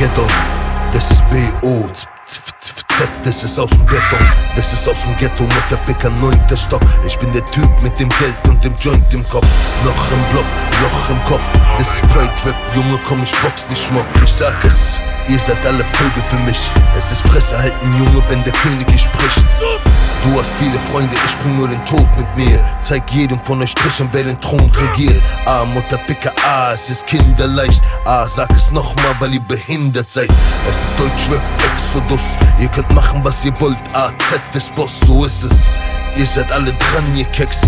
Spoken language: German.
Armageddon. Das ist B.O. Das ist aus dem Beton, das ist aus dem Ghetto, Mutterficker, 9. Stock. Ich bin der Typ mit dem Geld und dem Joint im Kopf. Noch im Block, Loch im Kopf. Das ist Straight Rap, Junge, komm, ich box nicht Schmuck. Ich sag es, ihr seid alle Vögel für mich. Es ist Fresse halten, Junge, wenn der König spricht. Du hast viele Freunde, ich bring nur den Tod mit mir. Zeig jedem von euch Strichen, wer den Thron regiert. Mutterficker, es ist kinderleicht. Sag es nochmal, weil ihr behindert seid. Es ist Deutschrap Exodus. Ihr könnt machen, was ihr wollt. AZ ist Boss, so ist es. Ihr seid alle dran, ihr Keks.